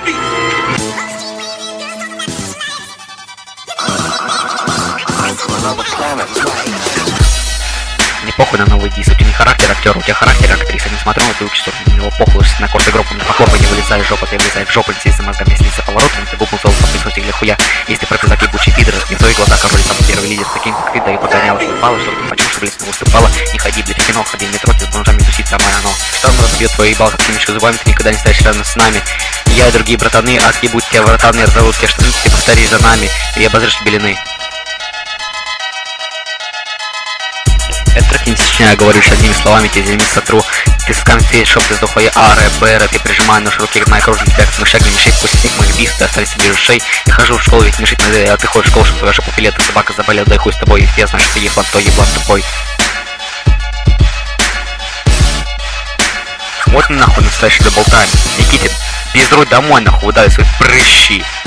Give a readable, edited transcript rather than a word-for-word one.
Мне похуй на новый диск, у тебя не характер актера, у тебя характер актриса. Не смотрю на твою часов, на него похуй, на корте группу, на похлопай, не вылезай из жопы, ты влезай в жопу, не сесть за мозгами, если за поворотом, ты губу целый поприсуть или хуя. Если прописать ебучий пидор, не в твои глаза, король, самый первый лидер, таким как ты, да и погонял, упала, чтобы ты почему, что, блядь, не выступала, не ходи, блядь, в кино, ходи в метро, ты с бомжами тусить, самое оно. Шторм разбьет твой ебал, как ты зубами, ты никогда не стоишь рядом с нами. Я и другие братаны, отъебут тебя вратаны, разорвут тебя штаны, ты повтори за нами, и обозришь белины. Это трек не сочиняю, говорю лишь одними словами, тебе земли сотру. Ты с конфет, шоп, ты сдохлая аре, бэра, я прижимаю нож руки, на окружен тебя, как мышак, не мешай, пусть снег моих бис, ты остались без ушей. Я хожу в школу, ведь мешать надо, а ты ходишь в школу, чтобы твоя жопа пилет, собака заболел, дай хуй с тобой, я знаю, что ты еблан, то еблан тупой. Вот нахуй настоящий даблтайм. Никите, пизруй домой, нахуй, выдай свои прыщи.